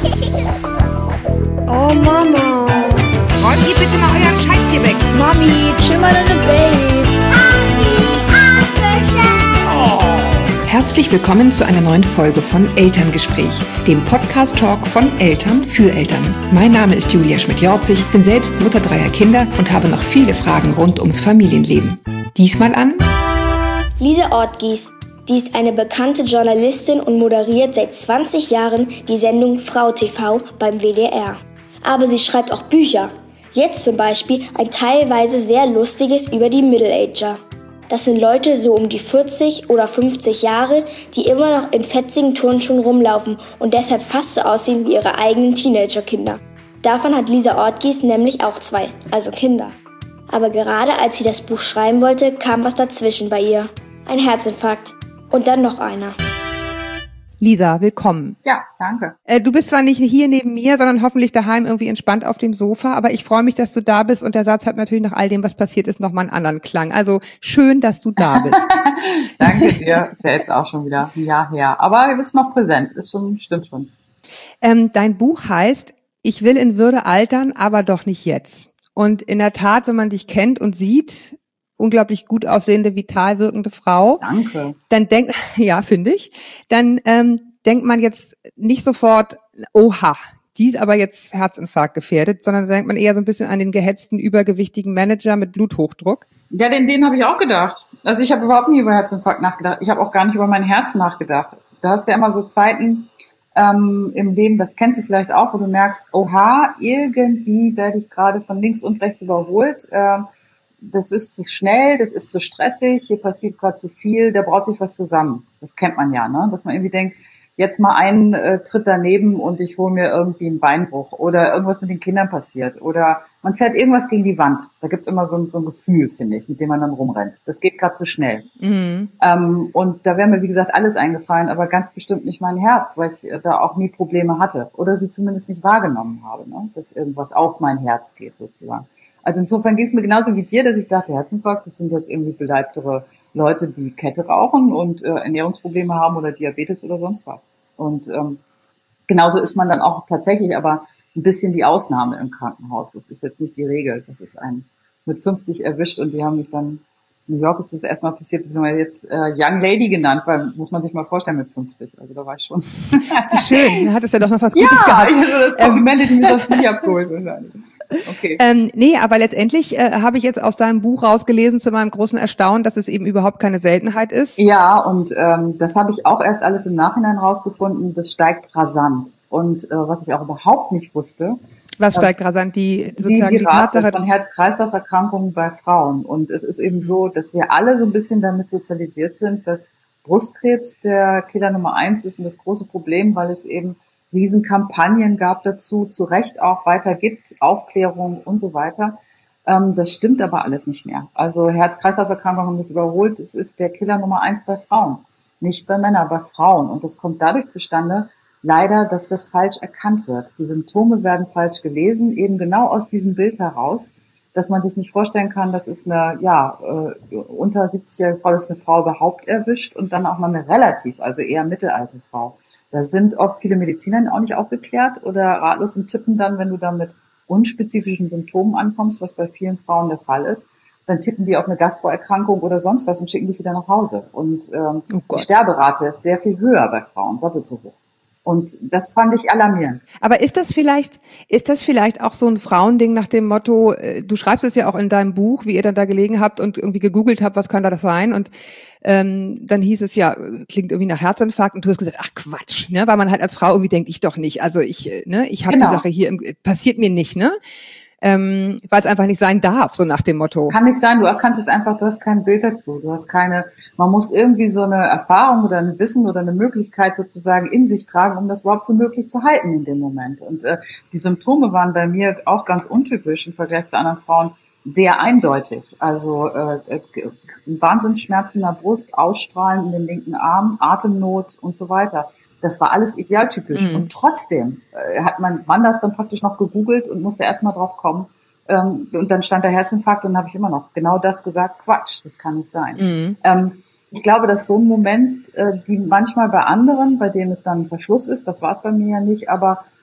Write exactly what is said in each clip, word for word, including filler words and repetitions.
Oh Mama. Räumt ihr bitte mal euren Scheiß hier weg. Mami, chill mal deine Base. Herzlich willkommen zu einer neuen Folge von Elterngespräch, dem Podcast-Talk von Eltern für Eltern. Mein Name ist Julia Schmidt-Jorzig, bin selbst Mutter dreier Kinder und habe noch viele Fragen rund ums Familienleben. Diesmal an Lise Ortgies. Die ist eine bekannte Journalistin und moderiert seit zwanzig Jahren die Sendung Frau T V beim W D R. Aber sie schreibt auch Bücher. Jetzt zum Beispiel ein teilweise sehr lustiges über die Middle-Ager. Das sind Leute so um die vierzig oder fünfzig Jahre, die immer noch in fetzigen Turnschuhen rumlaufen und deshalb fast so aussehen wie ihre eigenen Teenagerkinder. Davon hat Lise Ortgies nämlich auch zwei, also Kinder. Aber gerade als sie das Buch schreiben wollte, kam was dazwischen bei ihr. Ein Herzinfarkt. Und dann noch einer. Lisa, willkommen. Ja, danke. Äh, du bist zwar nicht hier neben mir, sondern hoffentlich daheim irgendwie entspannt auf dem Sofa, aber ich freue mich, dass du da bist und der Satz hat natürlich nach all dem, was passiert ist, nochmal einen anderen Klang. Also schön, dass du da bist. Danke dir. Ist ja jetzt auch schon wieder ein Jahr her. Aber es ist noch präsent. Ist schon, stimmt schon. Ähm, dein Buch heißt Ich will in Würde altern, aber doch nicht jetzt. Und in der Tat, wenn man dich kennt und sieht, unglaublich gut aussehende, vital wirkende Frau. Danke. Dann denkt, ja, finde ich, dann ähm, denkt man jetzt nicht sofort, oha, die ist aber jetzt Herzinfarkt gefährdet, sondern denkt man eher so ein bisschen an den gehetzten, übergewichtigen Manager mit Bluthochdruck. Ja, den, den habe ich auch gedacht. Also ich habe überhaupt nie über Herzinfarkt nachgedacht. Ich habe auch gar nicht über mein Herz nachgedacht. Du hast ja immer so Zeiten ähm, im Leben, das kennst du vielleicht auch, wo du merkst, oha, irgendwie werde ich gerade von links und rechts überholt. Ähm, das ist zu schnell, das ist zu stressig, hier passiert gerade zu viel, da braut sich was zusammen. Das kennt man ja, ne? Dass man irgendwie denkt, jetzt mal einen äh, Tritt daneben und ich hole mir irgendwie einen Beinbruch oder irgendwas mit den Kindern passiert oder man fährt irgendwas gegen die Wand. Da gibt's immer so ein, so ein Gefühl, finde ich, mit dem man dann rumrennt. Das geht gerade zu schnell. Mhm. Ähm, und da wäre mir, wie gesagt, alles eingefallen, aber ganz bestimmt nicht mein Herz, weil ich da auch nie Probleme hatte oder sie zumindest nicht wahrgenommen habe, ne? Dass irgendwas auf mein Herz geht sozusagen. Also insofern ging es mir genauso wie dir, dass ich dachte, Herzinfarkt, das sind jetzt irgendwie beleibtere Leute, die Kette rauchen und äh, Ernährungsprobleme haben oder Diabetes oder sonst was. Und ähm, genauso ist man dann auch tatsächlich aber ein bisschen die Ausnahme im Krankenhaus. Das ist jetzt nicht die Regel. Das ist ein mit fünfzig erwischt und die haben mich dann, in New York ist das erstmal passiert, beziehungsweise jetzt äh, Young Lady genannt, weil muss man sich mal vorstellen mit fünfzig. Also da war ich schon. Schön, da hat es ja doch noch was Gutes ja, gehabt. Ja, also das Kompliment hätte ich mir sonst nicht abgeholt. Okay. Ähm, nee, aber letztendlich äh, habe ich jetzt aus deinem Buch rausgelesen zu meinem großen Erstaunen, dass es eben überhaupt keine Seltenheit ist. Ja, und ähm, das habe ich auch erst alles im Nachhinein rausgefunden. Das steigt rasant. Und äh, was ich auch überhaupt nicht wusste, was steigt rasant? Die, sozusagen die, die, die Rate Tatsache von Herz-Kreislauf-Erkrankungen bei Frauen. Und es ist eben so, dass wir alle so ein bisschen damit sozialisiert sind, dass Brustkrebs der Killer Nummer eins ist und das große Problem, weil es eben Riesenkampagnen gab dazu, zu Recht auch weiter gibt, Aufklärung und so weiter. Ähm, das stimmt aber alles nicht mehr. Also Herz-Kreislauf-Erkrankungen haben das überholt. Es ist der Killer Nummer eins bei Frauen. Nicht bei Männern, bei Frauen. Und das kommt dadurch zustande, leider, dass das falsch erkannt wird. Die Symptome werden falsch gelesen, eben genau aus diesem Bild heraus, dass man sich nicht vorstellen kann, das ist eine, ja, äh, unter siebzigjährige Frau, das ist eine Frau überhaupt erwischt und dann auch mal eine relativ, also eher mittelalte Frau. Da sind oft viele Mediziner auch nicht aufgeklärt oder ratlos und tippen dann, wenn du da mit unspezifischen Symptomen ankommst, was bei vielen Frauen der Fall ist, dann tippen die auf eine Gastroerkrankung oder sonst was und schicken dich wieder nach Hause. Und ähm, oh die Sterberate ist sehr viel höher bei Frauen, doppelt so hoch. Und das fand ich alarmierend. Aber ist das vielleicht, ist das vielleicht auch so ein Frauending nach dem Motto, du schreibst es ja auch in deinem Buch, wie ihr dann da gelegen habt und irgendwie gegoogelt habt, was kann da das sein? Und ähm, dann hieß es ja, klingt irgendwie nach Herzinfarkt und du hast gesagt, ach Quatsch, ne? Weil man halt als Frau irgendwie denkt, ich doch nicht. Also ich, ne, ich habe genau. die Sache hier, im, passiert mir nicht, ne? Ähm, weil es einfach nicht sein darf, so nach dem Motto. Kann nicht sein, du erkannst es einfach, du hast kein Bild dazu, du hast keine, man muss irgendwie so eine Erfahrung oder ein Wissen oder eine Möglichkeit sozusagen in sich tragen, um das überhaupt für möglich zu halten in dem Moment. Und äh, die Symptome waren bei mir auch ganz untypisch im Vergleich zu anderen Frauen sehr eindeutig. Also äh, Wahnsinnsschmerzen in der Brust, Ausstrahlen in den linken Arm, Atemnot und so weiter. Das war alles idealtypisch. Mhm. Und trotzdem äh, hat mein Mann das dann praktisch noch gegoogelt und musste erst mal drauf kommen. Ähm, und dann stand da Herzinfarkt und dann habe ich immer noch genau das gesagt, Quatsch, das kann nicht sein. Mhm. Ähm, ich glaube, dass so ein Moment, äh, die manchmal bei anderen, bei denen es dann ein Verschluss ist, das war es bei mir ja nicht, aber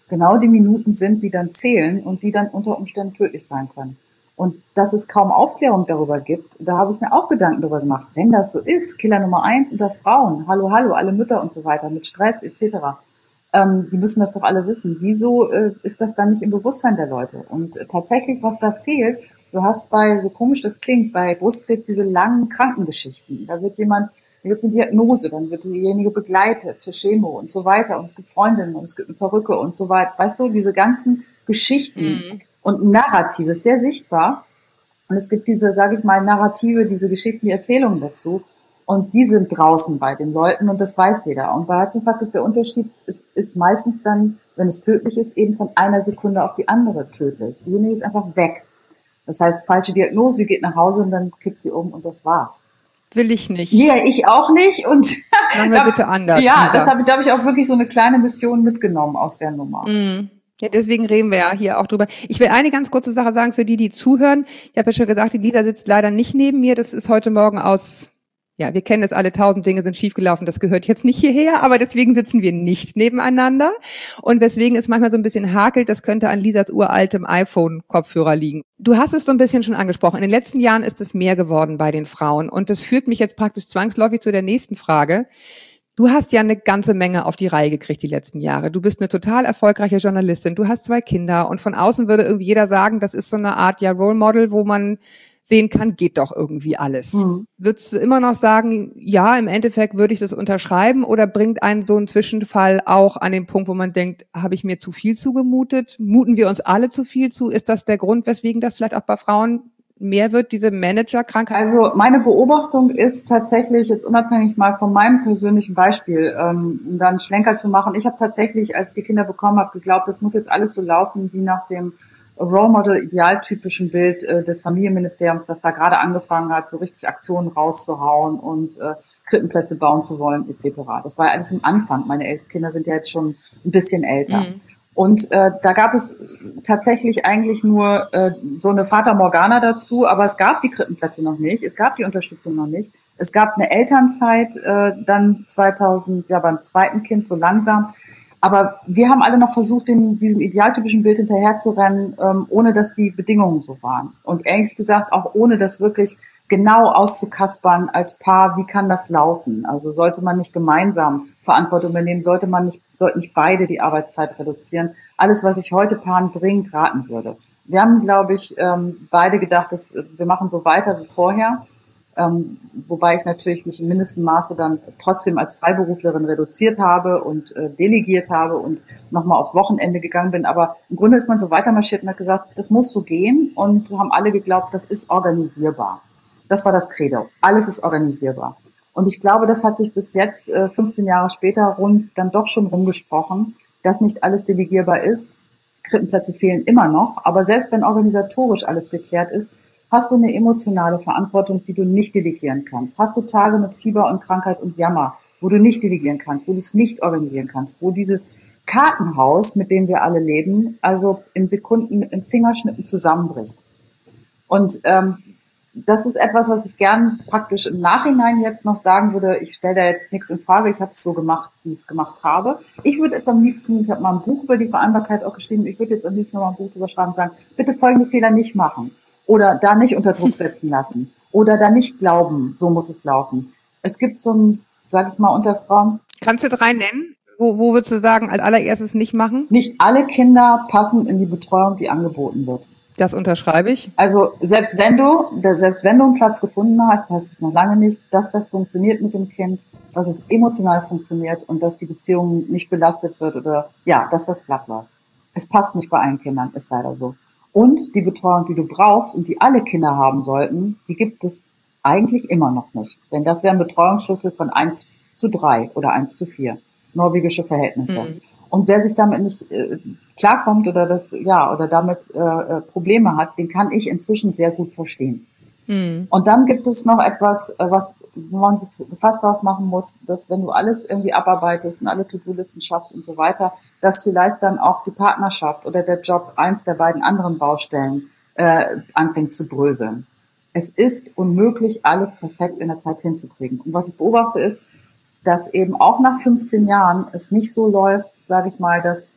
genau die Minuten sind, die dann zählen und die dann unter Umständen tödlich sein können. Und dass es kaum Aufklärung darüber gibt, da habe ich mir auch Gedanken darüber gemacht. Wenn das so ist, Killer Nummer eins unter Frauen, hallo, hallo, alle Mütter und so weiter, mit Stress et cetera, ähm, die müssen das doch alle wissen. Wieso äh, ist das dann nicht im Bewusstsein der Leute? Und äh, tatsächlich, was da fehlt, du hast bei, so komisch das klingt, bei Brustkrebs diese langen Krankengeschichten. Da wird jemand, da gibt es eine Diagnose, dann wird diejenige begleitet zur Chemo und so weiter. Und es gibt Freundinnen und es gibt eine Perücke und so weiter. Weißt du, diese ganzen Geschichten mhm. und Narrative ist sehr sichtbar. Und es gibt diese, sage ich mal, Narrative, diese Geschichten, die Erzählungen dazu. Und die sind draußen bei den Leuten und das weiß jeder. Und bei Herzinfarkt ist der Unterschied, ist, ist meistens dann, wenn es tödlich ist, eben von einer Sekunde auf die andere tödlich. Diejenige ist einfach weg. Das heißt, falsche Diagnose, geht nach Hause und dann kippt sie um und das war's. Will ich nicht. Ja, ich auch nicht. Und machen wir bitte anders. Ja, wieder. das habe ich, da habe ich auch wirklich so eine kleine Mission mitgenommen aus der Nummer. Mm. Ja, deswegen reden wir ja hier auch drüber. Ich will eine ganz kurze Sache sagen für die, die zuhören. Ich habe ja schon gesagt, die Lisa sitzt leider nicht neben mir. Das ist heute Morgen aus, ja, wir kennen das alle, tausend Dinge sind schiefgelaufen. Das gehört jetzt nicht hierher, aber deswegen sitzen wir nicht nebeneinander. Und weswegen es manchmal so ein bisschen hakelt, das könnte an Lisas uraltem iPhone-Kopfhörer liegen. Du hast es so ein bisschen schon angesprochen. In den letzten Jahren ist es mehr geworden bei den Frauen. Und das führt mich jetzt praktisch zwangsläufig zu der nächsten Frage. Du hast ja eine ganze Menge auf die Reihe gekriegt die letzten Jahre. Du bist eine total erfolgreiche Journalistin. Du hast zwei Kinder und von außen würde irgendwie jeder sagen, das ist so eine Art ja Role Model, wo man sehen kann, geht doch irgendwie alles. Mhm. Würdest du immer noch sagen, ja, im Endeffekt würde ich das unterschreiben oder bringt einen so ein Zwischenfall auch an den Punkt, wo man denkt, habe ich mir zu viel zugemutet? Muten wir uns alle zu viel zu? Ist das der Grund, weswegen das vielleicht auch bei Frauen mehr wird, diese Managerkrankheit? Also meine Beobachtung ist tatsächlich, jetzt unabhängig mal von meinem persönlichen Beispiel, ähm, um dann einen Schlenker zu machen, ich habe tatsächlich, als ich die Kinder bekommen habe, geglaubt, das muss jetzt alles so laufen wie nach dem Role Model idealtypischen Bild äh, des Familienministeriums, das da gerade angefangen hat, so richtig Aktionen rauszuhauen und äh, Krippenplätze bauen zu wollen et cetera. Das war ja alles im Anfang. Meine elf Kinder sind ja jetzt schon ein bisschen älter. Mhm. Und äh, da gab es tatsächlich eigentlich nur äh, so eine Fata Morgana dazu, aber es gab die Krippenplätze noch nicht, es gab die Unterstützung noch nicht. Es gab eine Elternzeit äh, dann zweitausend, ja beim zweiten Kind so langsam. Aber wir haben alle noch versucht, in diesem idealtypischen Bild hinterherzurennen, ähm, ohne dass die Bedingungen so waren. Und ehrlich gesagt auch ohne das wirklich genau auszukaspern als Paar, wie kann das laufen? Also sollte man nicht gemeinsam Verantwortung übernehmen, sollte man nicht, sollten nicht beide die Arbeitszeit reduzieren. Alles, was ich heute Paaren dringend raten würde. Wir haben, glaube ich, ähm, beide gedacht, dass wir machen so weiter wie vorher. Ähm, wobei ich natürlich nicht im mindesten Maße dann trotzdem als Freiberuflerin reduziert habe und äh, delegiert habe und nochmal aufs Wochenende gegangen bin. Aber im Grunde ist man so weitermarschiert und hat gesagt, das muss so gehen und haben alle geglaubt, das ist organisierbar. Das war das Credo. Alles ist organisierbar. Und ich glaube, das hat sich bis jetzt, äh, fünfzehn Jahre später, rund dann doch schon rumgesprochen, dass nicht alles delegierbar ist. Krippenplätze fehlen immer noch. Aber selbst wenn organisatorisch alles geklärt ist, hast du eine emotionale Verantwortung, die du nicht delegieren kannst. Hast du Tage mit Fieber und Krankheit und Jammer, wo du nicht delegieren kannst, wo du es nicht organisieren kannst, wo dieses Kartenhaus, mit dem wir alle leben, also in Sekunden mit einem Fingerschnippen zusammenbricht. Und ähm, das ist etwas, was ich gern praktisch im Nachhinein jetzt noch sagen würde. Ich stelle da jetzt nichts in Frage. Ich habe es so gemacht, wie ich es gemacht habe. Ich würde jetzt am liebsten, ich habe mal ein Buch über die Vereinbarkeit auch geschrieben, ich würde jetzt am liebsten noch mal ein Buch drüber schreiben und sagen, bitte folgende Fehler nicht machen. Oder da nicht unter Druck setzen lassen. Oder da nicht glauben, so muss es laufen. Es gibt so ein, sag ich mal, unter Frauen. Kannst du drei nennen? Wo, wo würdest du sagen, als allererstes nicht machen? Nicht alle Kinder passen in die Betreuung, die angeboten wird. Das unterschreibe ich. Also selbst wenn du, selbst wenn du einen Platz gefunden hast, heißt es noch lange nicht, dass das funktioniert mit dem Kind, dass es emotional funktioniert und dass die Beziehung nicht belastet wird oder ja, dass das glatt läuft. Es passt nicht bei allen Kindern, ist leider so. Und die Betreuung, die du brauchst und die alle Kinder haben sollten, die gibt es eigentlich immer noch nicht. Denn das wäre ein Betreuungsschlüssel von eins zu drei oder eins zu vier. Norwegische Verhältnisse. Mhm. Und wer sich damit nicht äh, klarkommt oder das ja oder damit äh, Probleme hat, den kann ich inzwischen sehr gut verstehen. Mhm. Und dann gibt es noch etwas, was wo man sich fast drauf machen muss, dass wenn du alles irgendwie abarbeitest und alle To-Do-Listen schaffst und so weiter, dass vielleicht dann auch die Partnerschaft oder der Job eins der beiden anderen Baustellen äh, anfängt zu bröseln. Es ist unmöglich, alles perfekt in der Zeit hinzukriegen. Und was ich beobachte ist, dass eben auch nach fünfzehn Jahren es nicht so läuft, sage ich mal, dass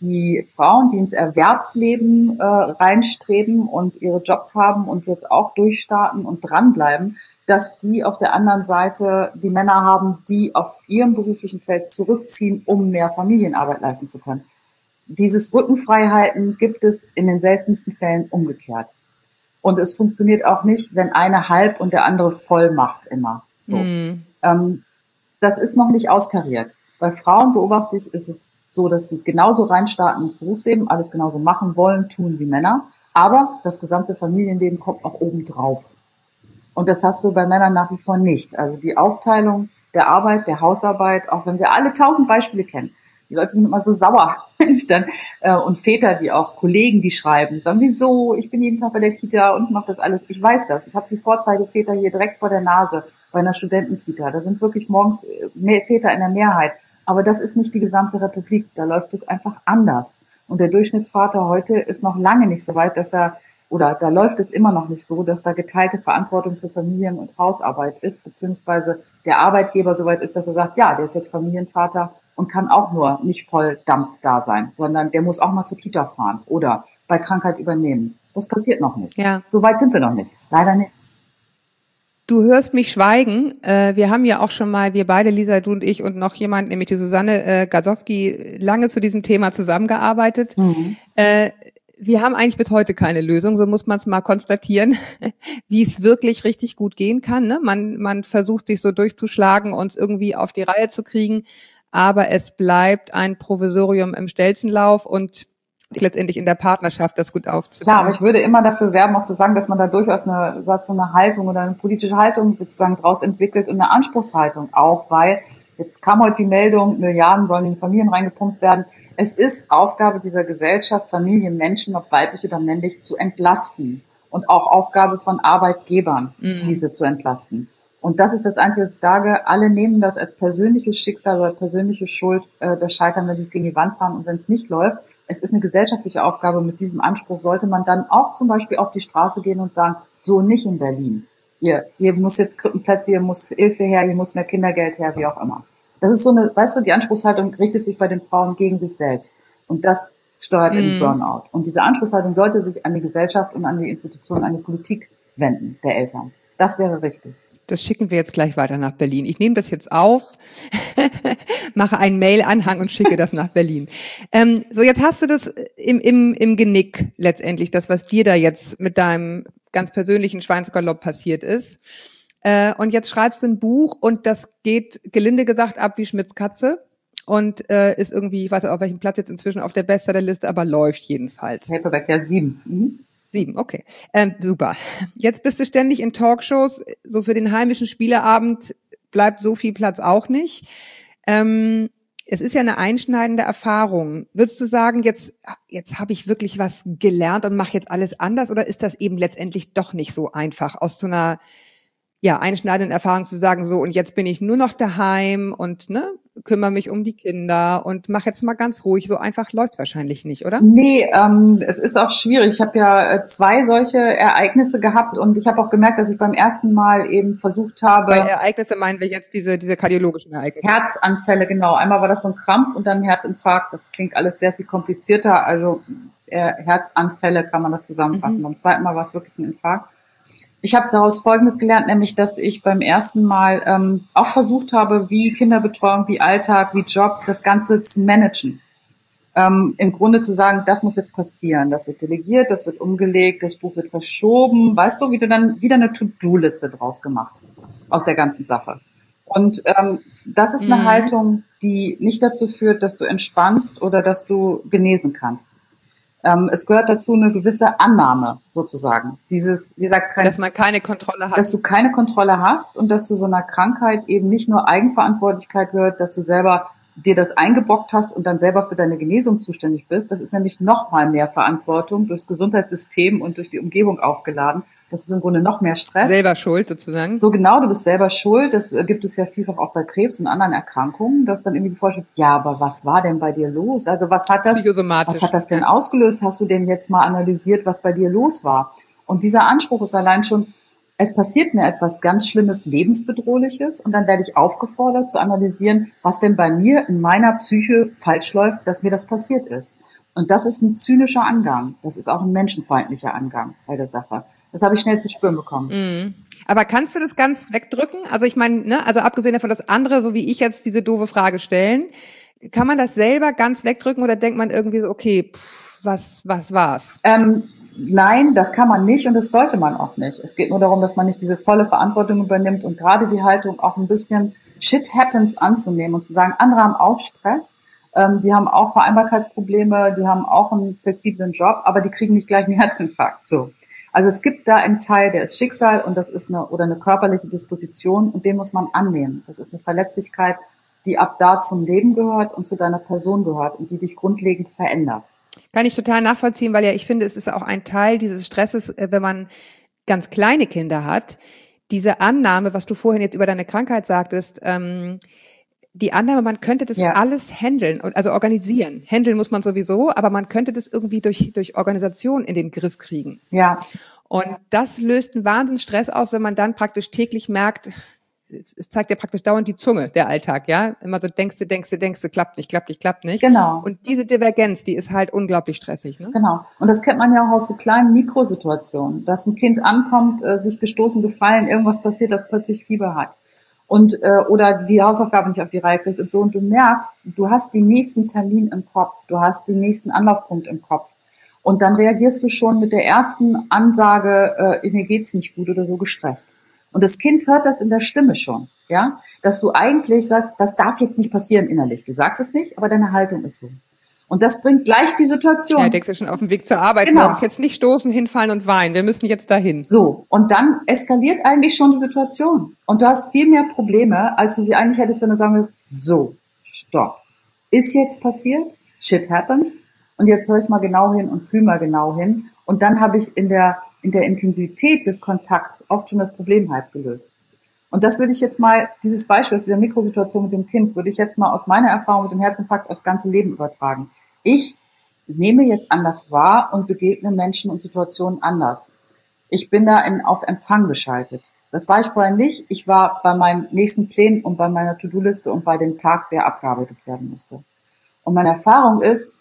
die Frauen, die ins Erwerbsleben äh, reinstreben und ihre Jobs haben und jetzt auch durchstarten und dranbleiben, dass die auf der anderen Seite die Männer haben, die auf ihrem beruflichen Feld zurückziehen, um mehr Familienarbeit leisten zu können. Dieses Rückenfreihalten gibt es in den seltensten Fällen umgekehrt. Und es funktioniert auch nicht, wenn einer halb und der andere voll macht immer. So. Mm. Ähm, das ist noch nicht austariert. Bei Frauen beobachte ich, ist es so, dass sie genauso reinstarten ins Berufsleben, alles genauso machen wollen, tun wie Männer. Aber das gesamte Familienleben kommt noch oben drauf. Und das hast du bei Männern nach wie vor nicht. Also die Aufteilung der Arbeit, der Hausarbeit, auch wenn wir alle tausend Beispiele kennen. Die Leute sind immer so sauer, wenn ich dann, äh, und Väter, die auch Kollegen, die schreiben, sagen, wieso, ich bin jeden Tag bei der Kita und mache das alles. Ich weiß das. Ich habe die Vorzeigeväter hier direkt vor der Nase bei einer Studentenkita. Da sind wirklich morgens mehr Väter in der Mehrheit. Aber das ist nicht die gesamte Republik. Da läuft es einfach anders. Und der Durchschnittsvater heute ist noch lange nicht so weit, dass er, oder da läuft es immer noch nicht so, dass da geteilte Verantwortung für Familien- und Hausarbeit ist, beziehungsweise der Arbeitgeber so weit ist, dass er sagt, ja, der ist jetzt Familienvater und kann auch nur nicht voll Dampf da sein, sondern der muss auch mal zur Kita fahren oder bei Krankheit übernehmen. Das passiert noch nicht. Ja. So weit sind wir noch nicht. Leider nicht. Du hörst mich schweigen. Äh, wir haben ja auch schon mal, wir beide, Lisa, du und ich und noch jemand, nämlich die Susanne äh, Gazowski, lange zu diesem Thema zusammengearbeitet. Mhm. Äh, wir haben eigentlich bis heute keine Lösung, so muss man es mal konstatieren, wie es wirklich richtig gut gehen kann. Ne? Man, man versucht sich so durchzuschlagen und es irgendwie auf die Reihe zu kriegen, aber es bleibt ein Provisorium im Stelzenlauf und letztendlich in der Partnerschaft das gut aufzubauen. Klar, aber ich würde immer dafür werben, auch zu sagen, dass man da durchaus eine, so eine Haltung oder eine politische Haltung sozusagen draus entwickelt und eine Anspruchshaltung auch, weil jetzt kam heute die Meldung, Milliarden sollen in Familien reingepumpt werden. Es ist Aufgabe dieser Gesellschaft, Familien, Menschen, ob weiblich oder männlich, zu entlasten und auch Aufgabe von Arbeitgebern, mhm. diese zu entlasten. Und das ist das Einzige, was ich sage. Alle nehmen das als persönliches Schicksal oder persönliche Schuld, äh, das Scheitern, wenn sie es gegen die Wand fahren und wenn es nicht läuft. Es ist eine gesellschaftliche Aufgabe. Mit diesem Anspruch sollte man dann auch zum Beispiel auf die Straße gehen und sagen, so nicht in Berlin. Hier, hier muss jetzt Krippenplätze, hier muss Hilfe her, hier muss mehr Kindergeld her, wie auch immer. Das ist so eine, weißt du, die Anspruchshaltung richtet sich bei den Frauen gegen sich selbst. Und das steuert mm. in den Burnout. Und diese Anspruchshaltung sollte sich an die Gesellschaft und an die Institutionen, an die Politik wenden, der Eltern. Das wäre richtig. Das schicken wir jetzt gleich weiter nach Berlin. Ich nehme das jetzt auf, mache einen Mail-Anhang und schicke das nach Berlin. Ähm, so, jetzt hast du das im, im, im Genick letztendlich, das, was dir da jetzt mit deinem ganz persönlichen Schweinsgalopp passiert ist. Äh, und jetzt schreibst du ein Buch und das geht, gelinde gesagt, ab wie Schmitz Katze und äh, ist irgendwie, ich weiß nicht, auf welchem Platz jetzt inzwischen auf der Bestsellerliste, aber läuft jedenfalls. Paperback, ja, sieben. Mhm. Sieben, okay. Ähm, super. Jetzt bist du ständig in Talkshows. So für den heimischen Spieleabend bleibt so viel Platz auch nicht. Ähm, es ist ja eine einschneidende Erfahrung. Würdest du sagen, jetzt jetzt habe ich wirklich was gelernt und mache jetzt alles anders? Oder ist das eben letztendlich doch nicht so einfach, aus so einer ja einschneidenden Erfahrung zu sagen, so und jetzt bin ich nur noch daheim und ne kümmere mich um die Kinder und mache jetzt mal ganz ruhig. So einfach läuft wahrscheinlich nicht, oder? Nee, ähm, es ist auch schwierig. Ich habe ja zwei solche Ereignisse gehabt und ich habe auch gemerkt, dass ich beim ersten Mal eben versucht habe... Bei Ereignisse meinen wir jetzt diese diese kardiologischen Ereignisse. Herzanfälle, genau. Einmal war das so ein Krampf und dann ein Herzinfarkt. Das klingt alles sehr viel komplizierter. Also äh, Herzanfälle kann man das zusammenfassen. Mhm. Beim zweiten Mal war es wirklich ein Infarkt. Ich habe daraus Folgendes gelernt, nämlich, dass ich beim ersten Mal ähm, auch versucht habe, wie Kinderbetreuung, wie Alltag, wie Job, das Ganze zu managen. Ähm, im Grunde zu sagen, das muss jetzt passieren, das wird delegiert, das wird umgelegt, das Buch wird verschoben, weißt du, wie du dann wieder eine To-Do-Liste draus gemacht aus der ganzen Sache. Und ähm, das ist eine mhm. Haltung, die nicht dazu führt, dass du entspannst oder dass du genesen kannst. Ähm, es gehört dazu eine gewisse Annahme, sozusagen. Dieses, wie gesagt, dass man keine Kontrolle hat. Dass du keine Kontrolle hast und dass du so einer Krankheit eben nicht nur Eigenverantwortlichkeit gehört, dass du selber dir das eingebockt hast und dann selber für deine Genesung zuständig bist. Das ist nämlich noch mal mehr Verantwortung durchs Gesundheitssystem und durch die Umgebung aufgeladen. Das ist im Grunde noch mehr Stress. Selber schuld sozusagen. So genau, du bist selber schuld. Das gibt es ja vielfach auch bei Krebs und anderen Erkrankungen, dass dann irgendwie geforscht wird, ja, aber was war denn bei dir los? Also was hat das, was hat das denn ausgelöst? Hast du denn jetzt mal analysiert, was bei dir los war? Und dieser Anspruch ist allein schon, es passiert mir etwas ganz Schlimmes, Lebensbedrohliches und dann werde ich aufgefordert zu analysieren, was denn bei mir in meiner Psyche falsch läuft, dass mir das passiert ist. Und das ist ein zynischer Angang. Das ist auch ein menschenfeindlicher Angang bei der Sache. Das habe ich schnell zu spüren bekommen. Mhm. Aber kannst du das ganz wegdrücken? Also ich meine, ne, also abgesehen davon, dass andere, so wie ich jetzt, diese doofe Frage stellen, kann man das selber ganz wegdrücken oder denkt man irgendwie so, okay, pff, was, was war's? Ähm, nein, das kann man nicht und das sollte man auch nicht. Es geht nur darum, dass man nicht diese volle Verantwortung übernimmt und gerade die Haltung auch ein bisschen Shit happens anzunehmen und zu sagen, andere haben auch Stress, ähm, die haben auch Vereinbarkeitsprobleme, die haben auch einen flexiblen Job, aber die kriegen nicht gleich einen Herzinfarkt. So. Also es gibt da einen Teil, der ist Schicksal und das ist eine oder eine körperliche Disposition und den muss man annehmen. Das ist eine Verletzlichkeit, die ab da zum Leben gehört und zu deiner Person gehört und die dich grundlegend verändert. Kann ich total nachvollziehen, weil ja ich finde, es ist auch ein Teil dieses Stresses, wenn man ganz kleine Kinder hat, diese Annahme, was du vorhin jetzt über deine Krankheit sagtest, ähm, die Annahme, man könnte das ja. alles handeln, also organisieren. Handeln muss man sowieso, aber man könnte das irgendwie durch, durch Organisation in den Griff kriegen. Ja. Und das löst einen Wahnsinnsstress aus, wenn man dann praktisch täglich merkt, es zeigt ja praktisch dauernd die Zunge, der Alltag, ja. Immer so denkst du, denkst du, denkst du, klappt nicht, klappt nicht, klappt nicht. Genau. Und diese Divergenz, die ist halt unglaublich stressig, ne? Genau. Und das kennt man ja auch aus so kleinen Mikrosituationen, dass ein Kind ankommt, äh, sich gestoßen, gefallen, irgendwas passiert, das plötzlich Fieber hat. Und, äh, oder die Hausaufgabe nicht auf die Reihe kriegt und so. Und du merkst, du hast den nächsten Termin im Kopf, du hast den nächsten Anlaufpunkt im Kopf. Und dann reagierst du schon mit der ersten Ansage, äh, mir geht's nicht gut oder so gestresst. Und das Kind hört das in der Stimme schon, ja, dass du eigentlich sagst, das darf jetzt nicht passieren innerlich. Du sagst es nicht, aber deine Haltung ist so. Und das bringt gleich die Situation. Ja, denkst du schon auf dem Weg zur Arbeit. Genau. Morgens jetzt nicht stoßen, hinfallen und weinen. Wir müssen jetzt dahin. So. Und dann eskaliert eigentlich schon die Situation. Und du hast viel mehr Probleme, als du sie eigentlich hättest, wenn du sagen würdest, so, stopp. Ist jetzt passiert? Shit happens. Und jetzt höre ich mal genau hin und fühle mal genau hin. Und dann habe ich in der in der Intensität des Kontakts oft schon das Problem halb gelöst. Und das würde ich jetzt mal, dieses Beispiel aus dieser Mikrosituation mit dem Kind, würde ich jetzt mal aus meiner Erfahrung mit dem Herzinfarkt aufs ganze Leben übertragen. Ich nehme jetzt anders wahr und begegne Menschen und Situationen anders. Ich bin da in, auf Empfang geschaltet. Das war ich vorher nicht. Ich war bei meinen nächsten Plänen und bei meiner To-Do-Liste und bei dem Tag, der abgearbeitet werden musste. Und meine Erfahrung ist,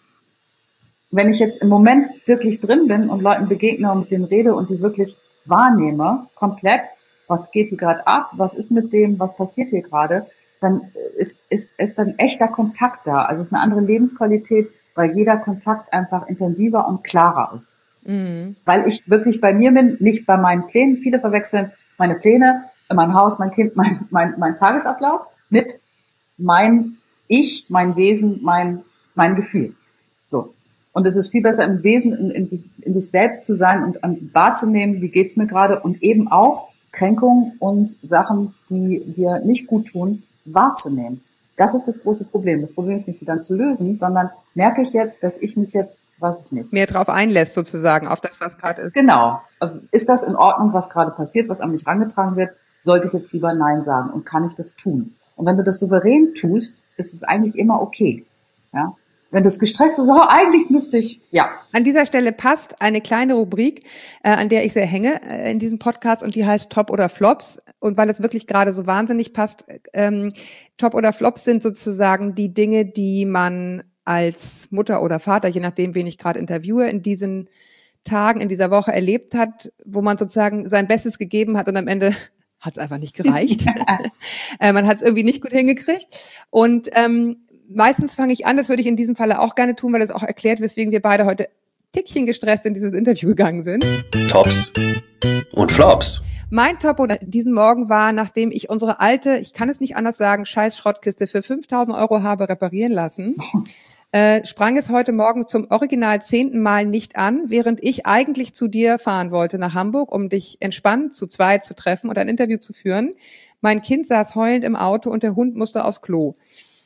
wenn ich jetzt im Moment wirklich drin bin und Leuten begegne und mit denen rede und die wirklich wahrnehme, komplett, was geht hier gerade ab, was ist mit dem, was passiert hier gerade, dann ist, ist, ist dann echter Kontakt da. Also es ist eine andere Lebensqualität, weil jeder Kontakt einfach intensiver und klarer ist. Mhm. Weil ich wirklich bei mir bin, nicht bei meinen Plänen. Viele verwechseln meine Pläne, mein Haus, mein Kind, mein, mein, mein Tagesablauf mit mein Ich, mein Wesen, mein, mein Gefühl. So. Und es ist viel besser im Wesen, in, in, sich, in sich selbst zu sein und um, wahrzunehmen, wie geht's mir gerade und eben auch Kränkungen und Sachen, die dir nicht gut tun, wahrzunehmen. Das ist das große Problem. Das Problem ist nicht, sie dann zu lösen, sondern merke ich jetzt, dass ich mich jetzt, weiß ich nicht. Mehr drauf einlässt sozusagen, auf das, was gerade ist. Genau. Ist das in Ordnung, was gerade passiert, was an mich rangetragen wird? Sollte ich jetzt lieber Nein sagen und kann ich das tun? Und wenn du das souverän tust, ist es eigentlich immer okay. Ja. Wenn du es gestresst so, eigentlich müsste ich, ja. An dieser Stelle passt eine kleine Rubrik, äh, an der ich sehr hänge äh, in diesem Podcast und die heißt Top oder Flops. Und weil es wirklich gerade so wahnsinnig passt, ähm, Top oder Flops sind sozusagen die Dinge, die man als Mutter oder Vater, je nachdem, wen ich gerade interviewe, in diesen Tagen, in dieser Woche erlebt hat, wo man sozusagen sein Bestes gegeben hat und am Ende hat es einfach nicht gereicht. äh, man hat es irgendwie nicht gut hingekriegt. Und ähm, meistens fange ich an, das würde ich in diesem Falle auch gerne tun, weil das auch erklärt, weswegen wir beide heute Tickchen gestresst in dieses Interview gegangen sind. Tops und Flops. Mein Top oder diesen Morgen war, nachdem ich unsere alte, ich kann es nicht anders sagen, scheiß Schrottkiste für fünftausend Euro habe reparieren lassen, äh, sprang es heute Morgen zum original zehnten Mal nicht an, während ich eigentlich zu dir fahren wollte nach Hamburg, um dich entspannt zu zweit zu treffen und ein Interview zu führen. Mein Kind saß heulend im Auto und der Hund musste aufs Klo.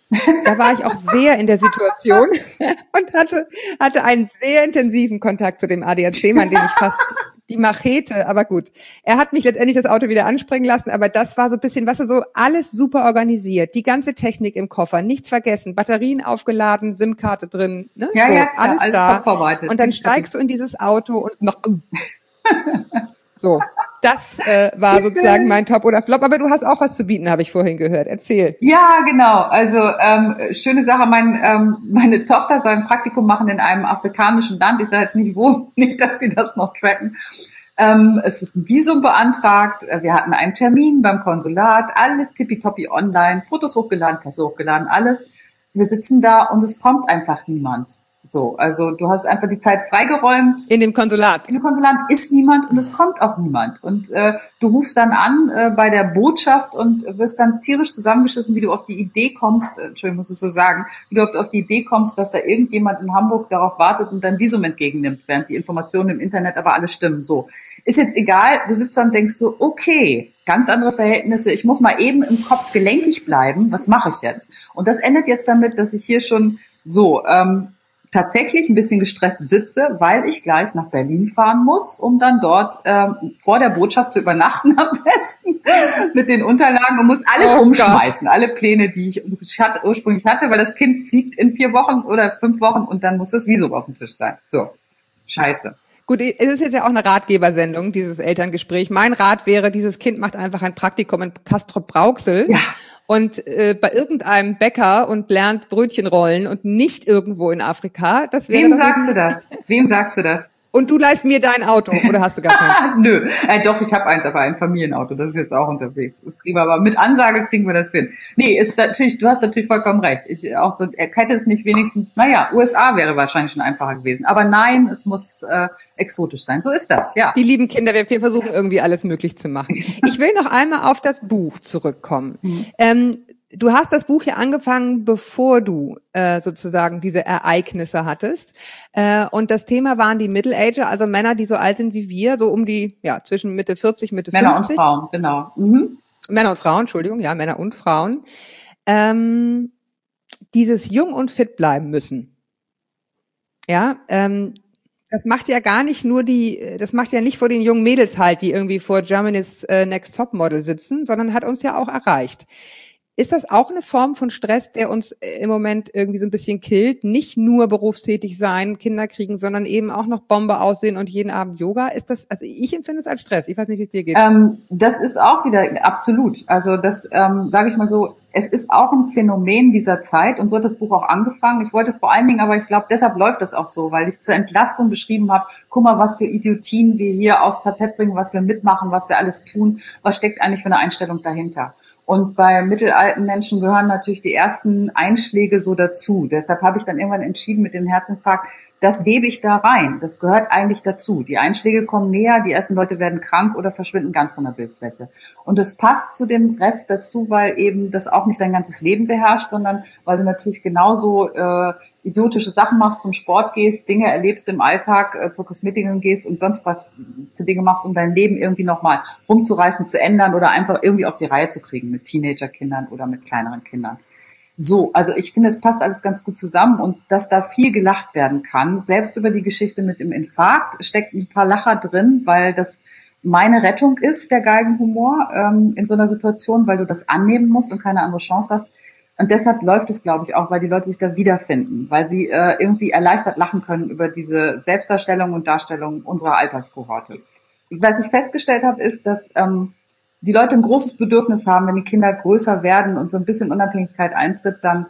Da war ich auch sehr in der Situation und hatte hatte einen sehr intensiven Kontakt zu dem A D A C-Mann, den ich fast die Machete, aber gut. Er hat mich letztendlich das Auto wieder anspringen lassen, aber das war so ein bisschen, was weißt du, so alles super organisiert, die ganze Technik im Koffer, nichts vergessen, Batterien aufgeladen, SIM-Karte drin, ne? Ja, so, ja, klar, alles, alles da. vorbereitet. Und dann steigst du in dieses Auto und noch so. Das äh, war sozusagen mein Top oder Flop. Aber du hast auch was zu bieten, habe ich vorhin gehört. Erzähl. Ja, genau. Also ähm, schöne Sache. Mein, ähm, meine Tochter soll ein Praktikum machen in einem afrikanischen Land. Ich sage jetzt nicht wo, nicht, dass sie das noch tracken. Ähm, es ist ein Visum beantragt. Wir hatten einen Termin beim Konsulat. Alles tippitoppi online. Fotos hochgeladen, Pässe hochgeladen, alles. Wir sitzen da und es kommt einfach niemand. So, also du hast einfach die Zeit freigeräumt. In dem Konsulat. In dem Konsulat ist niemand und es kommt auch niemand. Und äh, du rufst dann an äh, bei der Botschaft und wirst dann tierisch zusammengeschissen, wie du auf die Idee kommst, äh, Entschuldigung, muss ich so sagen, wie du auf die Idee kommst, dass da irgendjemand in Hamburg darauf wartet und dein Visum entgegennimmt, während die Informationen im Internet aber alle stimmen. So, ist jetzt egal, du sitzt da und denkst so, okay, ganz andere Verhältnisse, ich muss mal eben im Kopf gelenkig bleiben, was mache ich jetzt? Und das endet jetzt damit, dass ich hier schon so... ähm, tatsächlich ein bisschen gestresst sitze, weil ich gleich nach Berlin fahren muss, um dann dort ähm, vor der Botschaft zu übernachten am besten mit den Unterlagen und muss alles oh umschmeißen, Gott. alle Pläne, die ich hatte, ursprünglich hatte, weil das Kind fliegt in vier Wochen oder fünf Wochen und dann muss das Visum auf dem Tisch sein. So, scheiße. Gut, es ist jetzt ja auch eine Ratgebersendung, dieses Elterngespräch. Mein Rat wäre, dieses Kind macht einfach ein Praktikum in Castrop-Rauxel. Ja. Und äh, bei irgendeinem Bäcker und lernt Brötchen rollen und nicht irgendwo in Afrika. Das wäre Wem doch sagst eben- du das? Wem sagst du das? Und du leihst mir dein Auto, oder hast du gar keins? Nö, äh, doch, ich habe eins, aber ein Familienauto, das ist jetzt auch unterwegs. Das kriegen wir aber mit Ansage kriegen wir das hin. Nee, ist natürlich, du hast natürlich vollkommen recht. Ich auch so, er hätte es nicht wenigstens, naja, U S A wäre wahrscheinlich schon einfacher gewesen. Aber nein, es muss äh, exotisch sein. So ist das, ja. Die lieben Kinder, wir wir versuchen irgendwie alles möglich zu machen. Ich will noch einmal auf das Buch zurückkommen. Mhm. Ähm, du hast das Buch ja angefangen, bevor du äh, sozusagen diese Ereignisse hattest. Äh, und das Thema waren die Middle-Ager, also Männer, die so alt sind wie wir, so um die, ja, zwischen Mitte vierzig, Mitte Männer fünfzig. und Frauen, genau. Mhm. Männer und Frauen, Entschuldigung, ja, Männer und Frauen. Ähm, dieses jung und fit bleiben müssen. Ja, ähm, das macht ja gar nicht nur die, das macht ja nicht vor den jungen Mädels halt, die irgendwie vor Germany's äh, Next Topmodel sitzen, sondern hat uns ja auch erreicht. Ist das auch eine Form von Stress, der uns äh, im Moment irgendwie so ein bisschen killt? Nicht nur berufstätig sein, Kinder kriegen, sondern eben auch noch Bombe aussehen und jeden Abend Yoga? Ist das, also ich empfinde es als Stress. Ich weiß nicht, wie es dir geht. Ähm, das ist auch wieder absolut. Also das, ähm, sage ich mal so, es ist auch ein Phänomen dieser Zeit und so hat das Buch auch angefangen. Ich wollte es vor allen Dingen, aber ich glaube, deshalb läuft das auch so, weil ich zur Entlastung beschrieben habe, guck mal, was für Idiotien wir hier aufs Tapet bringen, was wir mitmachen, was wir alles tun, was steckt eigentlich für eine Einstellung dahinter. Und bei mittelalten Menschen gehören natürlich die ersten Einschläge so dazu. Deshalb habe ich dann irgendwann entschieden mit dem Herzinfarkt, das webe ich da rein. Das gehört eigentlich dazu. Die Einschläge kommen näher, die ersten Leute werden krank oder verschwinden ganz von der Bildfläche. Und es passt zu dem Rest dazu, weil eben das auch nicht dein ganzes Leben beherrscht, sondern weil du natürlich genauso äh, idiotische Sachen machst, zum Sport gehst, Dinge erlebst im Alltag, äh, zur Kosmetikerin gehst und sonst was für Dinge machst, um dein Leben irgendwie nochmal rumzureißen, zu ändern oder einfach irgendwie auf die Reihe zu kriegen mit Teenagerkindern oder mit kleineren Kindern. So, also ich finde, es passt alles ganz gut zusammen und dass da viel gelacht werden kann. Selbst über die Geschichte mit dem Infarkt steckt ein paar Lacher drin, weil das meine Rettung ist, der Galgenhumor ähm, in so einer Situation, weil du das annehmen musst und keine andere Chance hast. Und deshalb läuft es, glaube ich, auch, weil die Leute sich da wiederfinden, weil sie äh, irgendwie erleichtert lachen können über diese Selbstdarstellung und Darstellung unserer Alterskohorte. Was ich festgestellt habe, ist, dass ähm, die Leute ein großes Bedürfnis haben, wenn die Kinder größer werden und so ein bisschen Unabhängigkeit eintritt, dann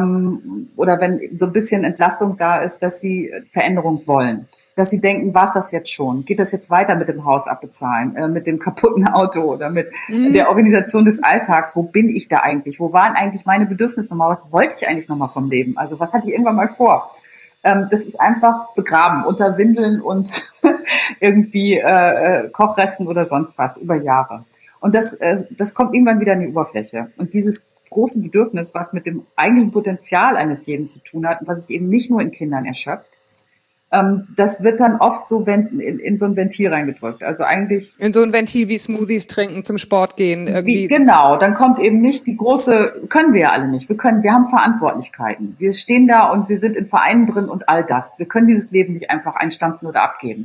ähm, oder wenn so ein bisschen Entlastung da ist, dass sie Veränderung wollen. Dass sie denken, war's das jetzt schon? Geht das jetzt weiter mit dem Haus abbezahlen, äh, mit dem kaputten Auto oder mit mhm. der Organisation des Alltags? Wo bin ich da eigentlich? Wo waren eigentlich meine Bedürfnisse nochmal? Was wollte ich eigentlich nochmal vom Leben? Also was hatte ich irgendwann mal vor? Ähm, das ist einfach begraben unter Windeln und irgendwie äh, Kochresten oder sonst was über Jahre. Und das, äh, das kommt irgendwann wieder an die Oberfläche. Und dieses große Bedürfnis, was mit dem eigentlichen Potenzial eines jeden zu tun hat und was sich eben nicht nur in Kindern erschöpft, ähm, das wird dann oft so in, in, in so ein Ventil reingedrückt. Also eigentlich in so ein Ventil wie Smoothies trinken, zum Sport gehen. Irgendwie. Wie, genau, dann kommt eben nicht die große, können wir ja alle nicht. Wir können, wir haben Verantwortlichkeiten. Wir stehen da und wir sind in Vereinen drin und all das. Wir können dieses Leben nicht einfach einstampfen oder abgeben.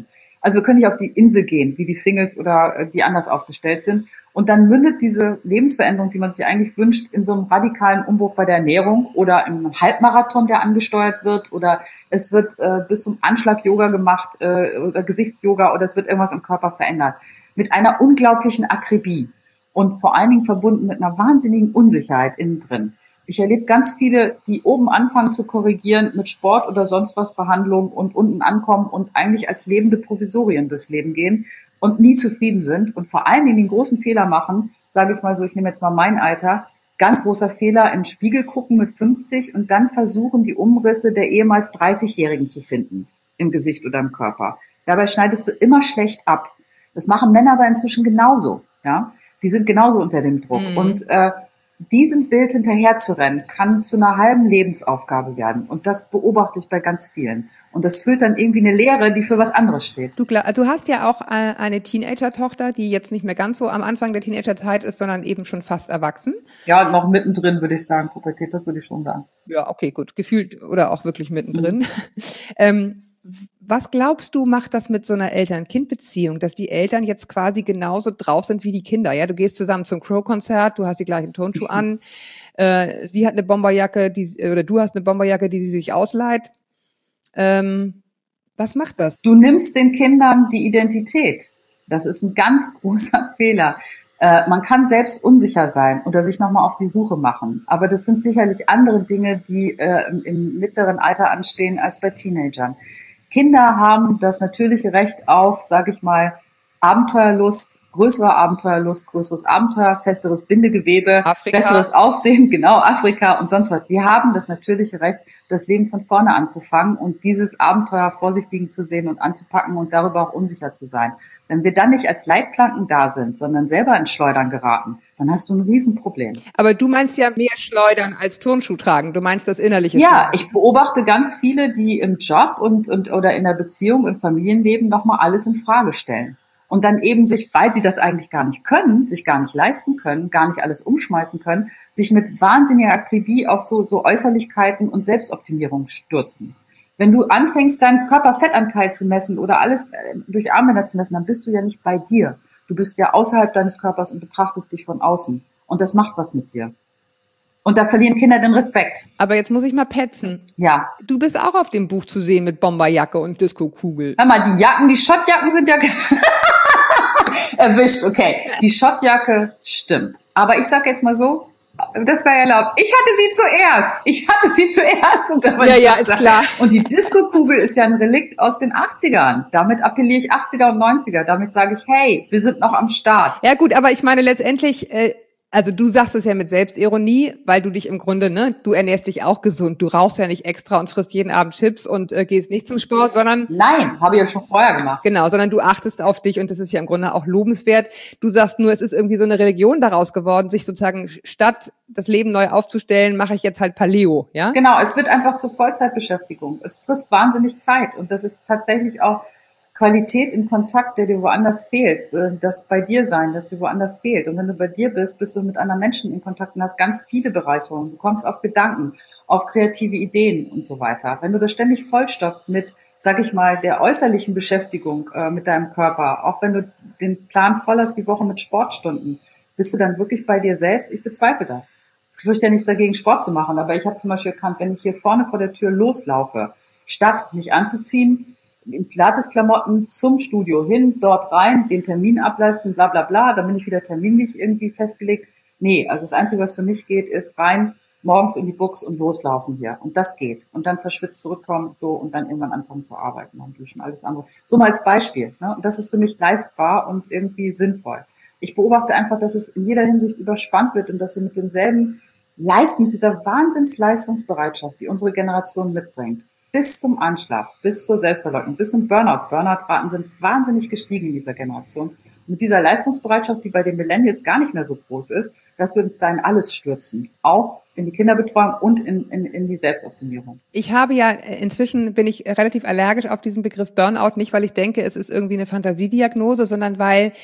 Also wir können nicht auf die Insel gehen, wie die Singles oder äh, die anders aufgestellt sind. Und dann mündet diese Lebensveränderung, die man sich eigentlich wünscht, in so einem radikalen Umbruch bei der Ernährung oder in einem Halbmarathon, der angesteuert wird, oder es wird äh, bis zum Anschlag Yoga gemacht äh, oder Gesichtsyoga, oder es wird irgendwas im Körper verändert. Mit einer unglaublichen Akribie und vor allen Dingen verbunden mit einer wahnsinnigen Unsicherheit innen drin. Ich erlebe ganz viele, die oben anfangen zu korrigieren mit Sport oder sonst was Behandlung und unten ankommen und eigentlich als lebende Provisorien durchs Leben gehen und nie zufrieden sind und vor allen Dingen den großen Fehler machen, sage ich mal so, ich nehme jetzt mal mein Alter, ganz großer Fehler, in den Spiegel gucken mit fünfzig und dann versuchen, die Umrisse der ehemals dreißigjährigen zu finden im Gesicht oder im Körper. Dabei schneidest du immer schlecht ab. Das machen Männer aber inzwischen genauso, ja. Die sind genauso unter dem Druck. Mhm. Und äh, diesem Bild hinterher zu rennen, kann zu einer halben Lebensaufgabe werden. Und das beobachte ich bei ganz vielen. Und das füllt dann irgendwie eine Lehre, die für was anderes steht. Du, du hast ja auch eine Teenager-Tochter, die jetzt nicht mehr ganz so am Anfang der Teenagerzeit ist, sondern eben schon fast erwachsen. Ja, noch mittendrin, würde ich sagen. Pubertät, das würde ich schon sagen. Ja, okay, gut. Gefühlt oder auch wirklich mittendrin. Mhm. ähm, Was glaubst du, macht das mit so einer Eltern-Kind-Beziehung, dass die Eltern jetzt quasi genauso drauf sind wie die Kinder? Ja, du gehst zusammen zum Crow-Konzert, du hast die gleichen Turnschuhe an, äh, sie hat eine Bomberjacke, die, oder du hast eine Bomberjacke, die sie sich ausleiht. Ähm, was macht das? Du nimmst den Kindern die Identität. Das ist ein ganz großer Fehler. Äh, man kann selbst unsicher sein oder sich nochmal auf die Suche machen. Aber das sind sicherlich andere Dinge, die äh, im, im mittleren Alter anstehen als bei Teenagern. Kinder haben das natürliche Recht auf, sage ich mal, Abenteuerlust, größere Abenteuerlust, größeres Abenteuer, festeres Bindegewebe, Afrika. Besseres Aussehen, genau, Afrika und sonst was. Sie haben das natürliche Recht, das Leben von vorne anzufangen und dieses Abenteuer vor sich liegen zu sehen und anzupacken und darüber auch unsicher zu sein. Wenn wir dann nicht als Leitplanken da sind, sondern selber ins Schleudern geraten, dann hast du ein Riesenproblem. Aber du meinst ja mehr Schleudern als Turnschuh tragen. Du meinst das innerliche Ja, Schleudern. Ich beobachte ganz viele, die im Job und, und oder in der Beziehung, im Familienleben nochmal alles in Frage stellen. Und dann eben sich, weil sie das eigentlich gar nicht können, sich gar nicht leisten können, gar nicht alles umschmeißen können, sich mit wahnsinniger Akribie auf so, so Äußerlichkeiten und Selbstoptimierung stürzen. Wenn du anfängst, deinen Körperfettanteil zu messen oder alles durch Armbänder zu messen, dann bist du ja nicht bei dir. Du bist ja außerhalb deines Körpers und betrachtest dich von außen. Und das macht was mit dir. Und da verlieren Kinder den Respekt. Aber jetzt muss ich mal petzen. Ja. Du bist auch auf dem Buch zu sehen mit Bomberjacke und Disco-Kugel. Hör mal, die Jacken, die Schottjacken sind ja erwischt, okay. Die Schottjacke stimmt. Aber ich sag jetzt mal so, das sei erlaubt. Ich hatte sie zuerst. Ich hatte sie zuerst. Und da war ja, die ja, ist klar. Und die Disco-Kugel ist ja ein Relikt aus den achtzigern. Damit appelliere ich achtziger und neunziger. Damit sage ich, hey, wir sind noch am Start. Ja gut, aber ich meine letztendlich, äh, also du sagst es ja mit Selbstironie, weil du dich im Grunde, ne, du ernährst dich auch gesund. Du rauchst ja nicht extra und frisst jeden Abend Chips und äh, gehst nicht zum Sport, sondern... Nein, habe ich ja schon vorher gemacht. Genau, sondern du achtest auf dich und das ist ja im Grunde auch lobenswert. Du sagst nur, es ist irgendwie so eine Religion daraus geworden, sich sozusagen statt das Leben neu aufzustellen, mache ich jetzt halt Paleo, ja? Genau, es wird einfach zur Vollzeitbeschäftigung. Es frisst wahnsinnig Zeit und das ist tatsächlich auch Qualität im Kontakt, der dir woanders fehlt, das bei dir sein, das dir woanders fehlt. Und wenn du bei dir bist, bist du mit anderen Menschen in Kontakt und hast ganz viele Bereicherungen. Du kommst auf Gedanken, auf kreative Ideen und so weiter. Wenn du das ständig vollstopft mit, sag ich mal, der äußerlichen Beschäftigung äh, mit deinem Körper, auch wenn du den Plan voll hast, die Woche mit Sportstunden, bist du dann wirklich bei dir selbst? Ich bezweifle das. Es spricht ja nichts dagegen, Sport zu machen, aber ich habe zum Beispiel erkannt, wenn ich hier vorne vor der Tür loslaufe, statt mich anzuziehen, in Pilates-Klamotten zum Studio hin, dort rein, den Termin ableisten, bla bla bla, dann bin ich wieder terminlich irgendwie festgelegt. Nee, also das Einzige, was für mich geht, ist rein, morgens in die Box und loslaufen hier. Und das geht. Und dann verschwitzt zurückkommen, so, und dann irgendwann anfangen zu arbeiten, dann duschen, alles andere. So mal als Beispiel, ne? Und das ist für mich leistbar und irgendwie sinnvoll. Ich beobachte einfach, dass es in jeder Hinsicht überspannt wird und dass wir mit demselben Leisten, mit dieser Wahnsinnsleistungsbereitschaft, die unsere Generation mitbringt, bis zum Anschlag, bis zur Selbstverleugnung, bis zum Burnout. Burnout-Raten sind wahnsinnig gestiegen in dieser Generation. Und mit dieser Leistungsbereitschaft, die bei den Millennials gar nicht mehr so groß ist, dass wir uns da in alles stürzen. Auch in die Kinderbetreuung und in, in, in die Selbstoptimierung. Ich habe ja, inzwischen bin ich relativ allergisch auf diesen Begriff Burnout, nicht weil ich denke, es ist irgendwie eine Fantasiediagnose, sondern weil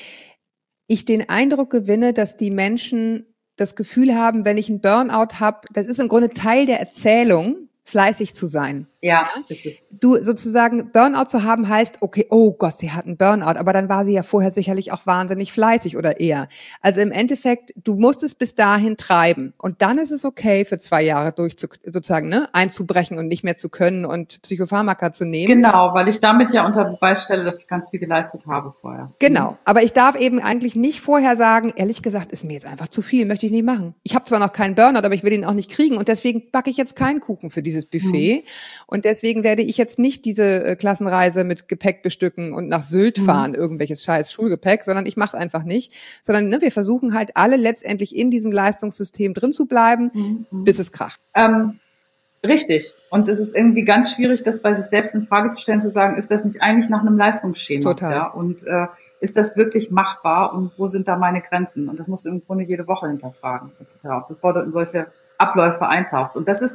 ich den Eindruck gewinne, dass die Menschen das Gefühl haben, wenn ich einen Burnout habe, das ist im Grunde Teil der Erzählung, fleißig zu sein. Ja, ist es. Du sozusagen Burnout zu haben heißt, okay, oh Gott, sie hat einen Burnout, aber dann war sie ja vorher sicherlich auch wahnsinnig fleißig oder eher. Also im Endeffekt, du musst es bis dahin treiben und dann ist es okay, für zwei Jahre durch zu, sozusagen ne, einzubrechen und nicht mehr zu können und Psychopharmaka zu nehmen. Genau, weil ich damit ja unter Beweis stelle, dass ich ganz viel geleistet habe vorher. Genau, aber ich darf eben eigentlich nicht vorher sagen, ehrlich gesagt, ist mir jetzt einfach zu viel, möchte ich nicht machen. Ich habe zwar noch keinen Burnout, aber ich will ihn auch nicht kriegen und deswegen backe ich jetzt keinen Kuchen für dieses Buffet. Mhm. Und deswegen werde ich jetzt nicht diese äh, Klassenreise mit Gepäck bestücken und nach Sylt fahren, mhm. irgendwelches scheiß Schulgepäck, sondern ich mache es einfach nicht. Sondern ne, wir versuchen halt alle letztendlich in diesem Leistungssystem drin zu bleiben, mhm. bis es kracht. Ähm, richtig. Und es ist irgendwie ganz schwierig, das bei sich selbst in Frage zu stellen, zu sagen, ist das nicht eigentlich nach einem Leistungsschema? Total. Ja? Und äh, ist das wirklich machbar und wo sind da meine Grenzen? Und das musst du im Grunde jede Woche hinterfragen, et cetera, bevor du in solche Abläufe eintauchst. Und das ist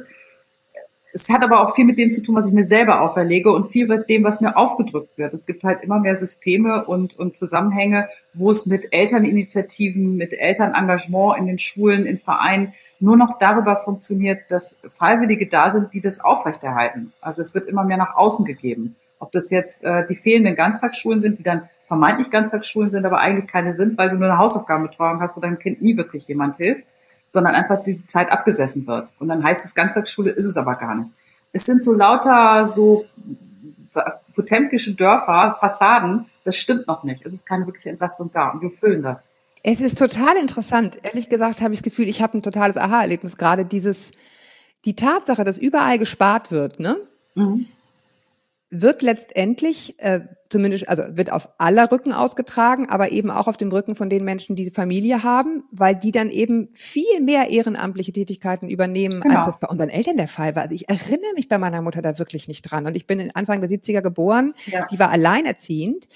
Es hat aber auch viel mit dem zu tun, was ich mir selber auferlege und viel mit dem, was mir aufgedrückt wird. Es gibt halt immer mehr Systeme und, und Zusammenhänge, wo es mit Elterninitiativen, mit Elternengagement in den Schulen, in Vereinen nur noch darüber funktioniert, dass Freiwillige da sind, die das aufrechterhalten. Also es wird immer mehr nach außen gegeben. Ob das jetzt äh, die fehlenden Ganztagsschulen sind, die dann vermeintlich Ganztagsschulen sind, aber eigentlich keine sind, weil du nur eine Hausaufgabenbetreuung hast, wo deinem Kind nie wirklich jemand hilft, sondern einfach die Zeit abgesessen wird. Und dann heißt es, Ganztagsschule ist es aber gar nicht. Es sind so lauter so potemkische Dörfer, Fassaden, das stimmt noch nicht. Es ist keine wirkliche Entlastung da und wir füllen das. Es ist total interessant. Ehrlich gesagt habe ich das Gefühl, ich habe ein totales Aha-Erlebnis. Gerade dieses, die Tatsache, dass überall gespart wird, ne? Mhm. wird letztendlich, äh, zumindest, also wird auf aller Rücken ausgetragen, aber eben auch auf dem Rücken von den Menschen, die Familie haben, weil die dann eben viel mehr ehrenamtliche Tätigkeiten übernehmen, genau. als das bei unseren Eltern der Fall war. Also ich erinnere mich bei meiner Mutter da wirklich nicht dran. Und ich bin Anfang der siebziger geboren, ja. die war alleinerziehend.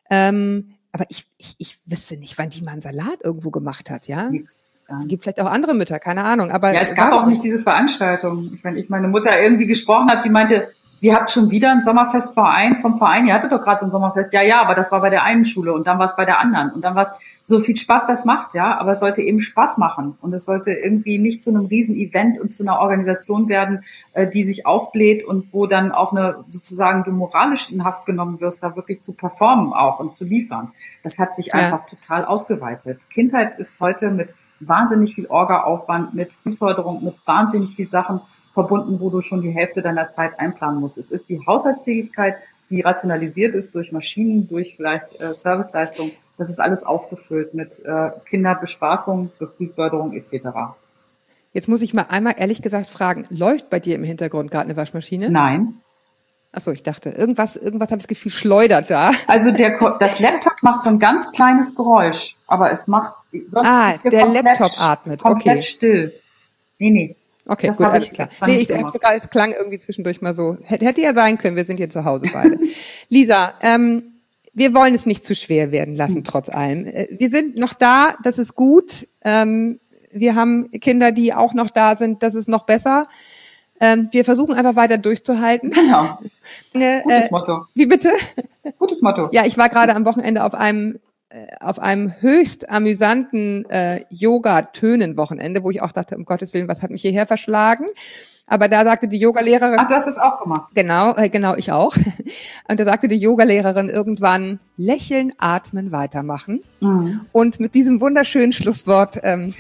Ähm, aber ich, ich, ich wüsste nicht, wann die mal einen Salat irgendwo gemacht hat, ja? Nix. Es gibt vielleicht auch andere Mütter, keine Ahnung. Aber ja, es gab auch nicht diese Veranstaltung. Ich meine, ich meine Mutter irgendwie gesprochen habe, die meinte, ihr habt schon wieder ein Sommerfestverein vom Verein. Ihr hattet doch gerade so ein Sommerfest. Ja, ja, aber das war bei der einen Schule und dann war es bei der anderen. Und dann war es so viel Spaß, das macht, ja. Aber es sollte eben Spaß machen. Und es sollte irgendwie nicht zu einem Riesen-Event und zu einer Organisation werden, die sich aufbläht und wo dann auch eine, sozusagen, du moralisch in Haft genommen wirst, da wirklich zu performen auch und zu liefern. Das hat sich ja. einfach total ausgeweitet. Kindheit ist heute mit wahnsinnig viel Orga-Aufwand, mit Frühförderung, mit wahnsinnig viel Sachen verbunden, wo du schon die Hälfte deiner Zeit einplanen musst. Es ist die Haushaltstätigkeit, die rationalisiert ist durch Maschinen, durch vielleicht äh, Serviceleistung. Das ist alles aufgefüllt mit äh, Kinderbespaßung, Frühförderung et cetera. Jetzt muss ich mal einmal ehrlich gesagt fragen, läuft bei dir im Hintergrund gerade eine Waschmaschine? Nein. Ach so, ich dachte, irgendwas, irgendwas habe ich das Gefühl, schleudert da. Also der, das Laptop macht so ein ganz kleines Geräusch, aber es macht... Ah, der komplett, Laptop atmet, komplett okay. still. Nee, nee. Okay, das gut, alles klar. Nee, ich habe sogar, es klang irgendwie zwischendurch mal so. Hätte ja sein können, wir sind hier zu Hause beide. Lisa, ähm, wir wollen es nicht zu schwer werden lassen, hm. trotz allem. Wir sind noch da, das ist gut. Ähm, wir haben Kinder, die auch noch da sind, das ist noch besser. Ähm, wir versuchen einfach weiter durchzuhalten. Genau. Äh, Gutes Motto. Wie bitte? Gutes Motto. Ja, ich war gerade am Wochenende auf einem auf einem höchst amüsanten äh, Yoga-Tönen-Wochenende, wo ich auch dachte, um Gottes Willen, was hat mich hierher verschlagen? Aber da sagte die Yogalehrerin... Ach, du hast es auch gemacht. Genau, äh, genau, ich auch. Und da sagte die Yogalehrerin irgendwann, lächeln, atmen, weitermachen. Mhm. Und mit diesem wunderschönen Schlusswort ähm,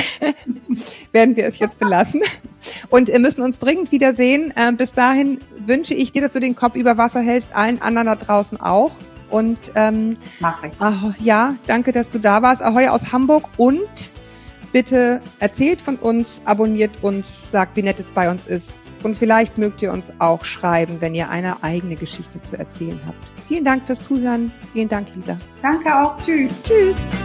werden wir es jetzt belassen. Und wir müssen uns dringend wiedersehen. Äh, bis dahin wünsche ich dir, dass du den Kopf über Wasser hältst, allen anderen da draußen auch. Und ähm, Mach ich. Ach, ja, danke, dass du da warst. Ahoi aus Hamburg und bitte erzählt von uns, abonniert uns, sagt, wie nett es bei uns ist. Und vielleicht mögt ihr uns auch schreiben, wenn ihr eine eigene Geschichte zu erzählen habt. Vielen Dank fürs Zuhören. Vielen Dank, Lisa. Danke auch. Tschüss. Tschüss.